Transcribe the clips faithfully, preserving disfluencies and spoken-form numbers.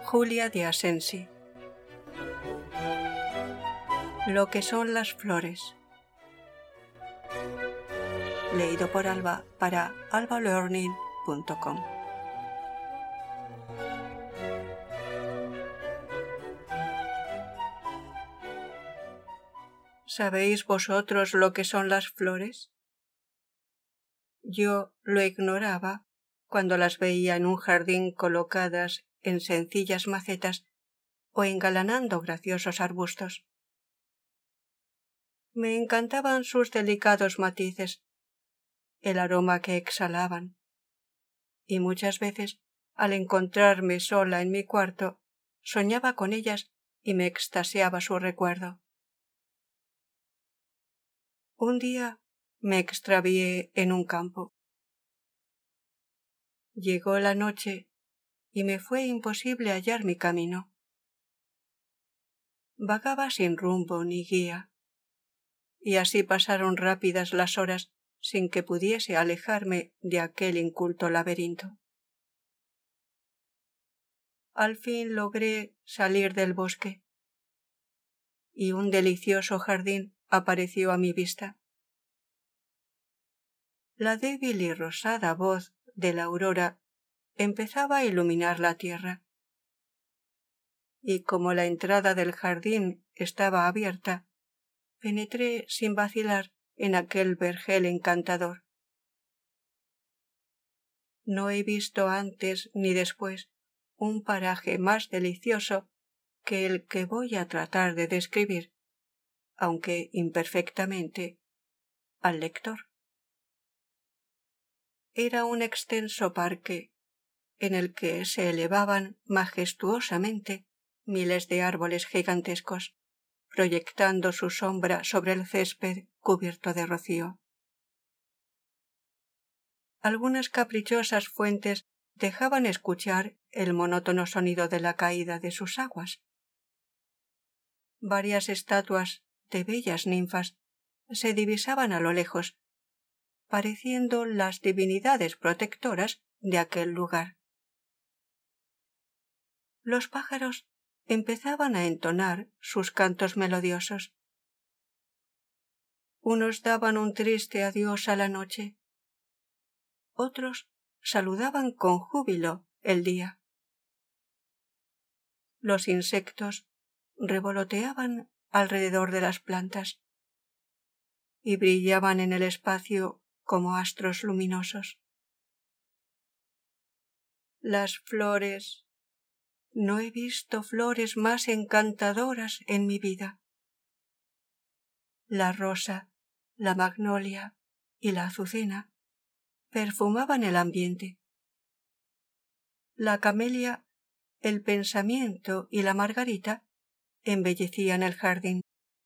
Julia de Asensi. Lo que son las flores. Leído por Alba para alba learning punto com. ¿Sabéis vosotros lo que son las flores? Yo lo ignoraba cuando las veía en un jardín colocadas en sencillas macetas o engalanando graciosos arbustos. Me encantaban sus delicados matices, el aroma que exhalaban, y muchas veces, al encontrarme sola en mi cuarto, soñaba con ellas y me extasiaba su recuerdo. Un día me extravié en un campo. Llegó la noche y me fue imposible hallar mi camino. Vagaba sin rumbo ni guía, y así pasaron rápidas las horas sin que pudiese alejarme de aquel inculto laberinto. Al fin logré salir del bosque, y un delicioso jardín apareció a mi vista. La débil y rosada voz de la aurora empezaba a iluminar la tierra, y como la entrada del jardín estaba abierta, penetré sin vacilar en aquel vergel encantador. No he visto antes ni después un paraje más delicioso que el que voy a tratar de describir, aunque imperfectamente, al lector. Era un extenso parque en el que se elevaban majestuosamente miles de árboles gigantescos, proyectando su sombra sobre el césped cubierto de rocío. Algunas caprichosas fuentes dejaban escuchar el monótono sonido de la caída de sus aguas. Varias estatuas de bellas ninfas se divisaban a lo lejos, pareciendo las divinidades protectoras de aquel lugar. Los pájaros empezaban a entonar sus cantos melodiosos. Unos daban un triste adiós a la noche, otros saludaban con júbilo el día. Los insectos revoloteaban alrededor de las plantas y brillaban en el espacio como astros luminosos. Las flores, no he visto flores más encantadoras en mi vida. La rosa, la magnolia y la azucena perfumaban el ambiente. La camelia, el pensamiento y la margarita embellecían el jardín.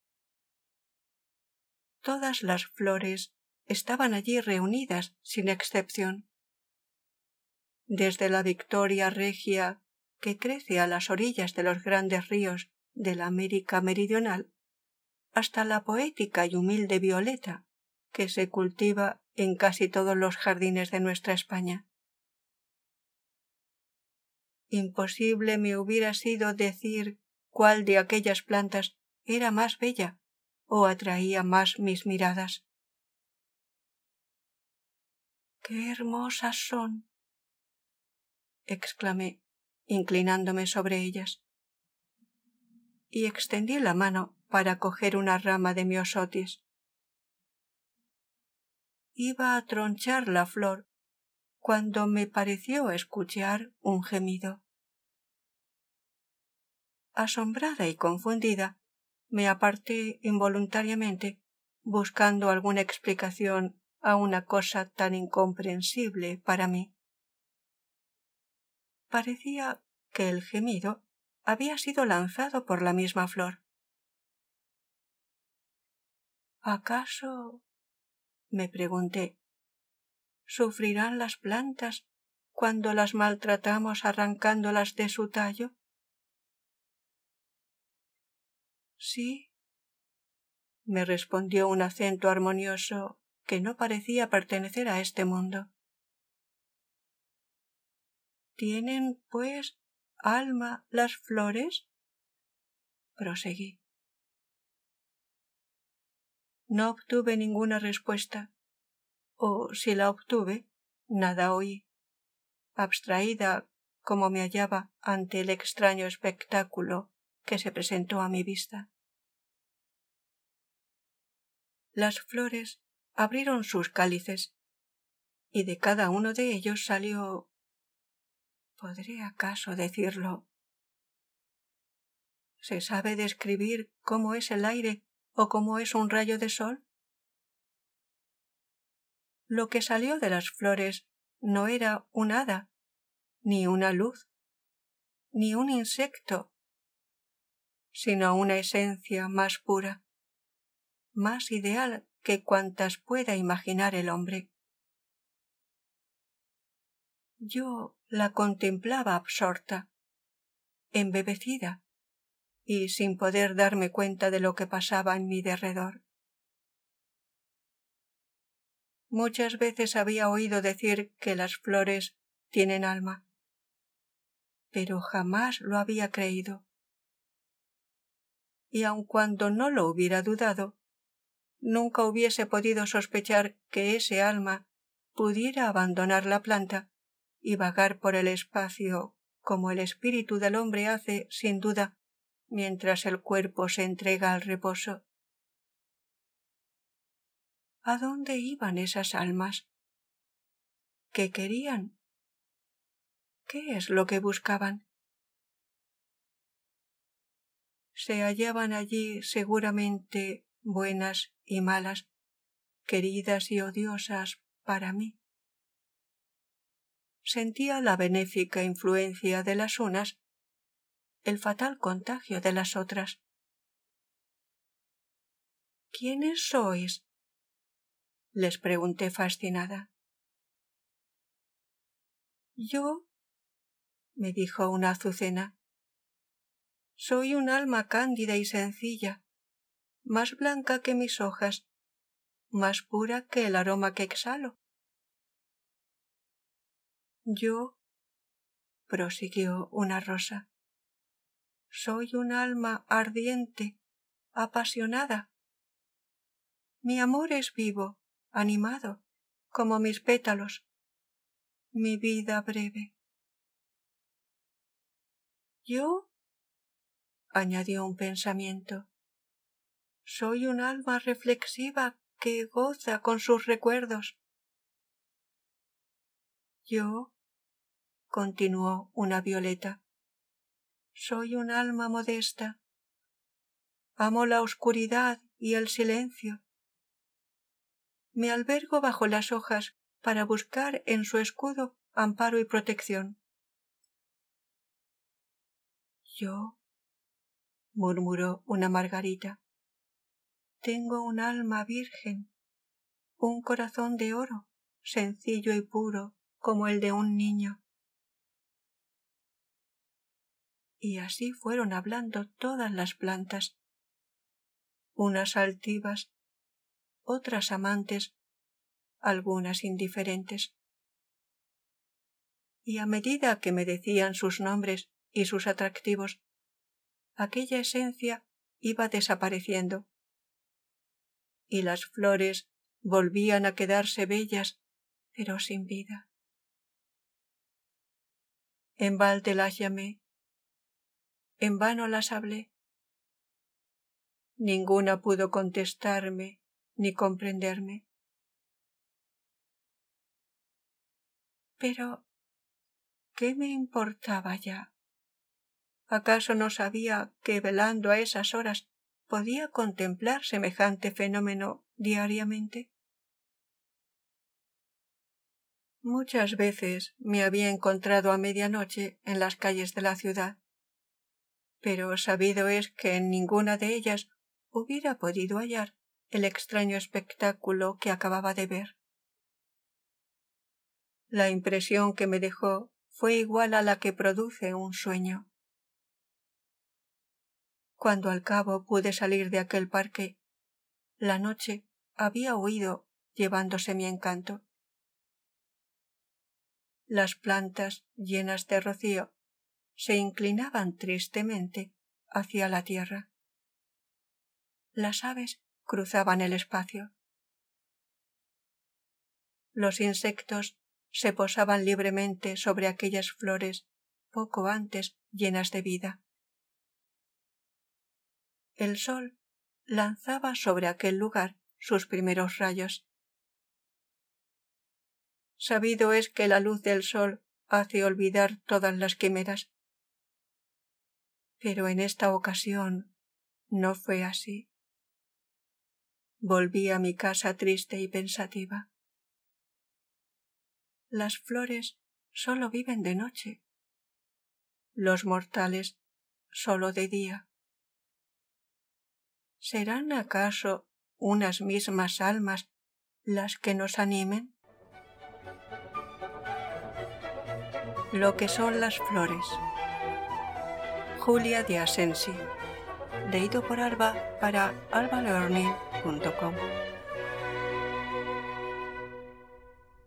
Todas las flores estaban allí reunidas sin excepción. Desde la victoria regia que crece a las orillas de los grandes ríos de la América meridional, hasta la poética y humilde violeta que se cultiva en casi todos los jardines de nuestra España. Imposible me hubiera sido decir cuál de aquellas plantas era más bella o atraía más mis miradas. ¡Qué hermosas son!, exclamé, inclinándome sobre ellas, y extendí la mano para coger una rama de myosotis. Iba a tronchar la flor cuando me pareció escuchar un gemido. Asombrada y confundida, me aparté involuntariamente, buscando alguna explicación a una cosa tan incomprensible para mí. Parecía que el gemido había sido lanzado por la misma flor. ¿Acaso, me pregunté, sufrirán las plantas cuando las maltratamos arrancándolas de su tallo? Sí, me respondió un acento armonioso que no parecía pertenecer a este mundo. Tienen, pues, alma las flores? Proseguí. No obtuve ninguna respuesta, o si la obtuve, nada oí, abstraída como me hallaba ante el extraño espectáculo que se presentó a mi vista. Las flores abrieron sus cálices, y de cada uno de ellos salió... ¿Podré acaso decirlo? ¿Se sabe describir cómo es el aire o cómo es un rayo de sol? Lo que salió de las flores no era un hada, ni una luz, ni un insecto, sino una esencia más pura, más ideal que cuantas pueda imaginar el hombre. Yo la contemplaba absorta, embebecida, y sin poder darme cuenta de lo que pasaba en mi derredor. Muchas veces había oído decir que las flores tienen alma, pero jamás lo había creído. Y aun cuando no lo hubiera dudado, nunca hubiese podido sospechar que ese alma pudiera abandonar la planta y vagar por el espacio como el espíritu del hombre hace, sin duda, mientras el cuerpo se entrega al reposo. ¿A dónde iban esas almas? ¿Qué querían? ¿Qué es lo que buscaban? Se hallaban allí seguramente buenas y malas, queridas y odiosas para mí. Sentía la benéfica influencia de las unas, el fatal contagio de las otras. ¿Quiénes sois? Les pregunté fascinada. Yo, me dijo una azucena, soy un alma cándida y sencilla, más blanca que mis hojas, más pura que el aroma que exhalo. Yo, prosiguió una rosa, soy un alma ardiente, apasionada. Mi amor es vivo, animado, como mis pétalos, mi vida breve. Yo, añadió un pensamiento, soy un alma reflexiva que goza con sus recuerdos. Yo, continuó una violeta, soy un alma modesta. Amo la oscuridad y el silencio. Me albergo bajo las hojas para buscar en su escudo amparo y protección. Yo, murmuró una margarita, tengo un alma virgen, un corazón de oro, sencillo y puro como el de un niño. Y así fueron hablando todas las plantas, unas altivas, otras amantes, algunas indiferentes. Y a medida que me decían sus nombres y sus atractivos, aquella esencia iba desapareciendo, y las flores volvían a quedarse bellas, pero sin vida. En balde las llamé, en vano las hablé. Ninguna pudo contestarme ni comprenderme. Pero, ¿qué me importaba ya? ¿Acaso no sabía que velando a esas horas podía contemplar semejante fenómeno diariamente? Muchas veces me había encontrado a medianoche en las calles de la ciudad, pero sabido es que en ninguna de ellas hubiera podido hallar el extraño espectáculo que acababa de ver. La impresión que me dejó fue igual a la que produce un sueño. Cuando al cabo pude salir de aquel parque, la noche había huido llevándose mi encanto. Las plantas llenas de rocío se inclinaban tristemente hacia la tierra. Las aves cruzaban el espacio. Los insectos se posaban libremente sobre aquellas flores poco antes llenas de vida. El sol lanzaba sobre aquel lugar sus primeros rayos. Sabido es que la luz del sol hace olvidar todas las quimeras. Pero en esta ocasión no fue así. Volví a mi casa triste y pensativa. Las flores solo viven de noche, los mortales solo de día. ¿Serán acaso unas mismas almas las que nos animen? Lo que son las flores. Julia de Asensi. Leído por Alba para alba learning punto com.